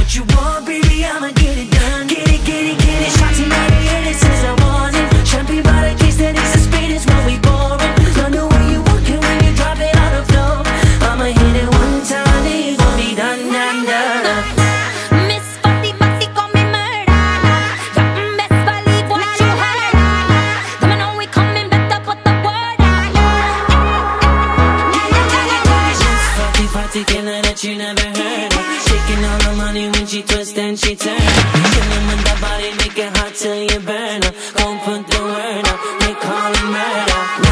what you want, baby, I'ma get it done. Get it, get it, get it. Shots in my head, it says I want it. Champagne by the case, that is the speed, is what we pouring. Love the way you walk it when you drop it on the floor. I'ma hit it one time, then you gon' be done, done, done. Miss Fatty Fatty call me murder. You best believe what you heard. Come on, know we coming, better put the word out. Miss Fatty Fatty killer that you never heard of. Shaking all the money when she twist and she turn. Killing with that body, make it hot till you burn up. Gon' put the word up, they call it murder.